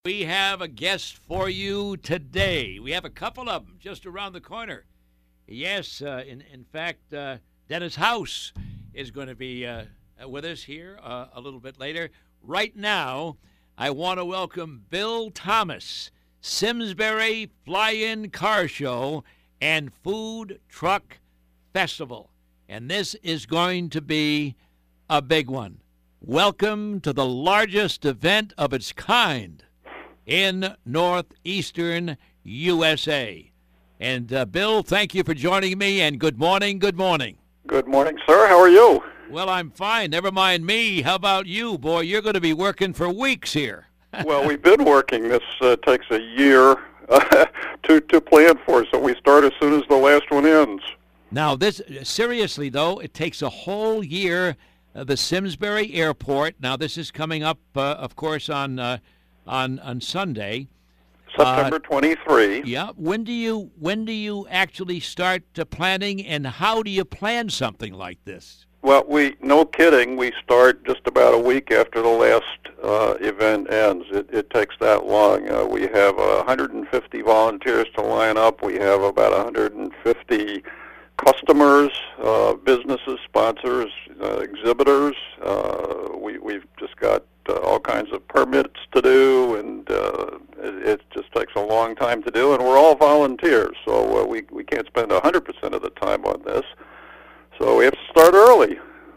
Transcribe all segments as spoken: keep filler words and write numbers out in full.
We have a guest for you today. We have a couple of them just around the corner. Yes, uh, in in fact, uh, Dennis House is going to be uh, with us here uh, a little bit later. Right now, I want to welcome Bill Thomas, Simsbury Fly-In Car Show and Food Truck Festival. And this is going to be a big one. Welcome to the largest event of its kind in northeastern U S A. And, uh, Bill, thank you for joining me, and good morning, good morning. Good morning, sir. How are you? Well, I'm fine. Never mind me. How about you? Boy, you're going to be working for weeks here. Well, we've been working. This uh, takes a year uh, to, to plan for, so we start as soon as the last one ends. Now, this seriously, though, it takes a whole year. Uh, the Simsbury Airport, now this is coming up, uh, of course, on... Uh, On on Sunday, September uh, twenty-third. Yeah. When do you when do you actually start uh, planning, and how do you plan something like this? Well, we no kidding. We start just about a week after the last uh, event ends. It, it takes that long. Uh, we have uh, one hundred fifty volunteers to line up. We have about one hundred fifty customers, uh, businesses, sponsors, uh, exhibitors. Uh, we we've just got Uh, all kinds of permits to do, and uh, it, it just takes a long time to do, and we're all volunteers, so uh, we, we can't spend one hundred percent of the time on this, so we have to start early.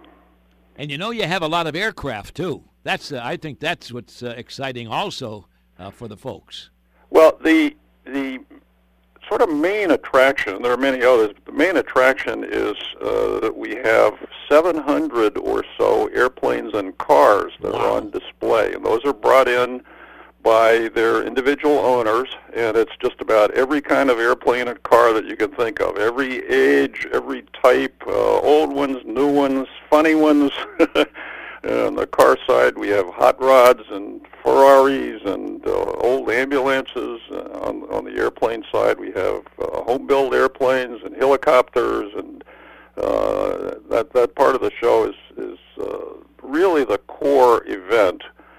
And you know you have a lot of aircraft, too. That's uh, I think that's what's uh, exciting also uh, for the folks. Well, the the sort of main attraction, there are many others, but the main attraction is uh, that we have seven hundred or so airplanes and cars that wow. are on display, and those are brought in by their individual owners, and it's just about every kind of airplane and car that you can think of, every age, every type, uh, old ones, new ones, funny ones. On the car side, we have hot rods and Ferraris and uh, old ambulances. Uh, on, on the airplane side, we have uh, home-built airplanes and helicopters, and uh, that that part of the show is is uh, really the core event.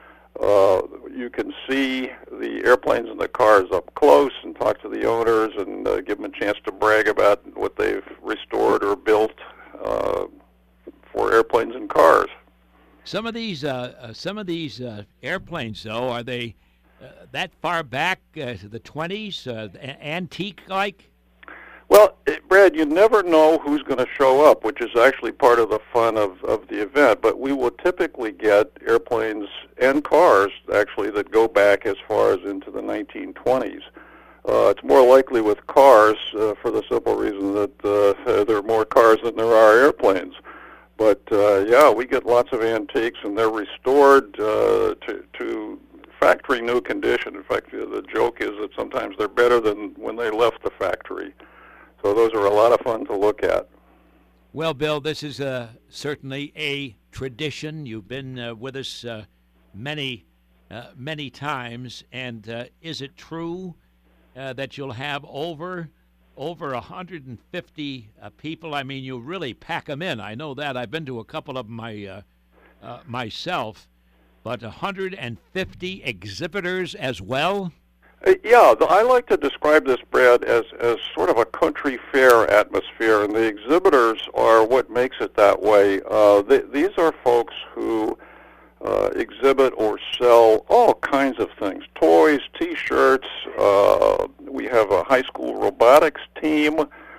Uh, you can see the airplanes and the cars up close and talk to the owners and uh, give them a chance to brag about what they've restored or built uh, for airplanes and cars. Some of these, uh, uh, some of these uh, airplanes, though, are they uh, that far back uh, to the twenties, uh, antique-like? Well, Brad, you never know who's going to show up, which is actually part of the fun of, of the event. But we will typically get airplanes and cars, actually, that go back as far as into the nineteen twenties. Uh, it's more likely with cars uh, for the simple reason that uh, there are more cars than there are airplanes. But, uh, yeah, we get lots of antiques, and they're restored uh, to, to factory new condition. In fact, the joke is that sometimes they're better than when they left the factory. So those are a lot of fun to look at. Well, Bill, this is uh, certainly a tradition. You've been uh, with us uh, many, uh, many times. And uh, is it true uh, that you'll have over... over one hundred fifty uh, people? I mean, you really pack them in. I know that. I've been to a couple of them my, uh, uh, myself. But one hundred fifty exhibitors as well? Uh, yeah, the, I like to describe this, Brad, as, as sort of a country fair atmosphere, and the exhibitors are what makes it that way. Uh, they, these are folks who uh, exhibit or sell all kinds of things, toys, T-shirts. Uh, we have a high school robotics team,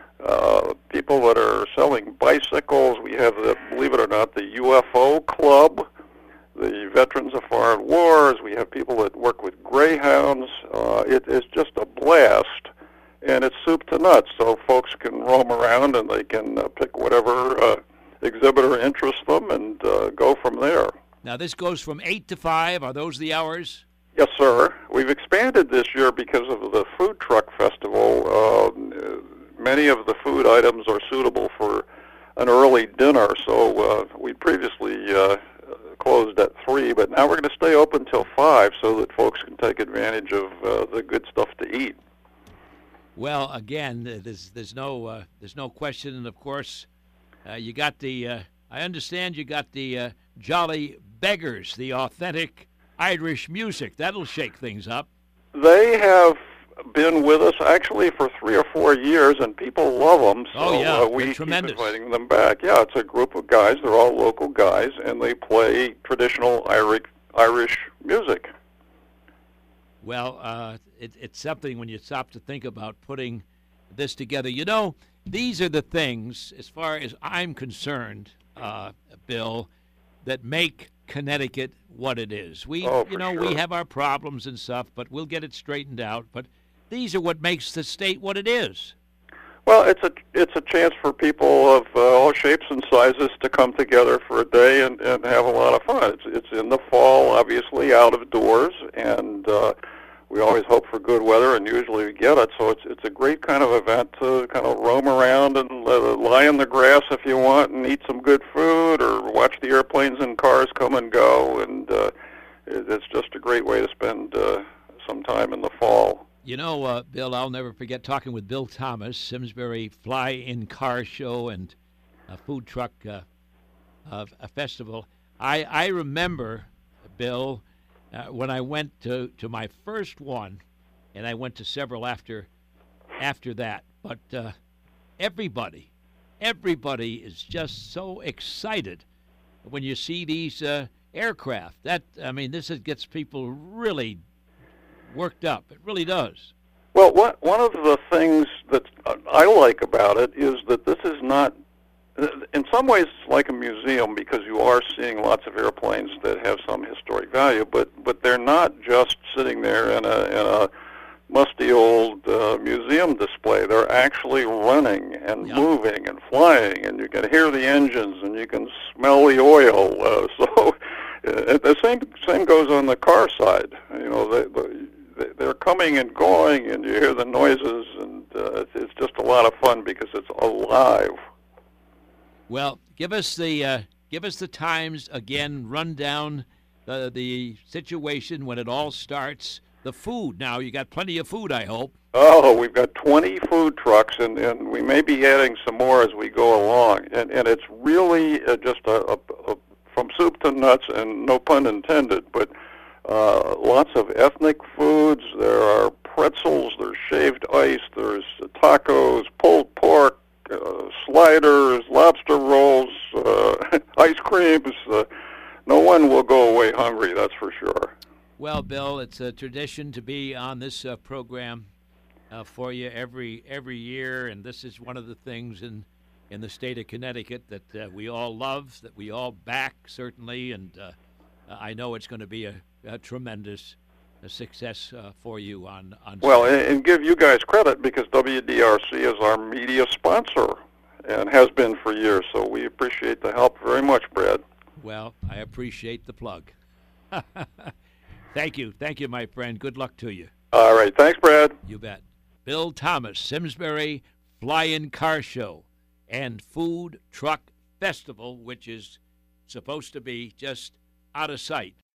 uh, people that are selling bicycles. We have, the, believe it or not, the U F O Club, the Veterans of Foreign Wars. We have people that work with Greyhounds. Uh, it is just a blast, and it's soup to nuts, so folks can roam around and they can uh, pick whatever uh, exhibitor interests them and uh, go from there. Now, this goes from eight to five. Are those the hours? Yes, sir. We've expanded this year because of the Food Truck Festival. Uh, many of the food items are suitable for an early dinner, so uh, we previously uh, closed at three, but now we're going to stay open till five so that folks can take advantage of uh, the good stuff to eat. Well, again, there's there's no uh, there's no question, and of course, uh, you got the. Uh, I understand you got the uh, Jolly Beggars, the authentic Irish music. That'll shake things up. They have been with us actually for three or four years, and people love them. So Oh, yeah. uh, we They're keep tremendous. inviting them back. Yeah, it's a group of guys. They're all local guys, and they play traditional Irish Irish music. Well, uh, it, it's something when you stop to think about putting this together. You know, these are the things, as far as I'm concerned, uh, Bill, that make Connecticut what it is. We, Oh, you for know, sure. we have our problems and stuff, but we'll get it straightened out. But these are what makes the state what it is. Well, it's a it's a chance for people of uh, all shapes and sizes to come together for a day and, and have a lot of fun. It's it's in the fall, obviously, out of doors, and uh, we always hope for good weather, and usually we get it. So it's it's a great kind of event to kind of roam around and uh, lie in the grass if you want, and eat some good food, or watch the airplanes and cars come and go. And uh, it, it's just a great way to spend uh, some time in the fall. You know, uh, Bill, I'll never forget talking with Bill Thomas, Simsbury Fly-In Car Show and a food truck uh, uh, a festival. I, I remember, Bill, uh, when I went to, to my first one, and I went to several after after that. But uh, everybody, everybody is just so excited when you see these uh, aircraft. That I mean, this is, gets people really worked up. It really does. Well, one one of the things that I like about it is that this is not, in some ways, it's like a museum because you are seeing lots of airplanes that have some historic value, but but they're not just sitting there in a in a musty old uh, museum display. They're actually running and Yep. moving and flying, and you can hear the engines and you can smell the oil. Uh, so uh, the same same goes on the car side. You know, the, the they're coming and going, and you hear the noises, and uh, it's just a lot of fun because it's alive. Well, give us the uh, give us the times again. Run down the the situation when it all starts. The food. Now you got plenty of food, I hope. Oh, we've got twenty food trucks, and, and we may be adding some more as we go along. And and it's really uh, just a, a, a from soup to nuts, and no pun intended, but Uh, lots of ethnic foods. There are pretzels, there's shaved ice, there's tacos, pulled pork, uh, sliders, lobster rolls, uh, ice creams. Uh, no one will go away hungry, that's for sure. Well, Bill, it's a tradition to be on this uh, program uh, for you every every year, and this is one of the things in in the state of Connecticut that uh, we all love, that we all back certainly, and uh, I know it's going to be a, a tremendous uh, success uh, for you on on. Well, and, and give you guys credit because W D R C is our media sponsor and has been for years, so we appreciate the help very much, Brad. Well, I appreciate the plug. Thank you. Thank you, my friend. Good luck to you. All right, thanks, Brad. You bet. Bill Thomas, Simsbury Fly-In Car Show and Food Truck Festival, which is supposed to be just out of sight.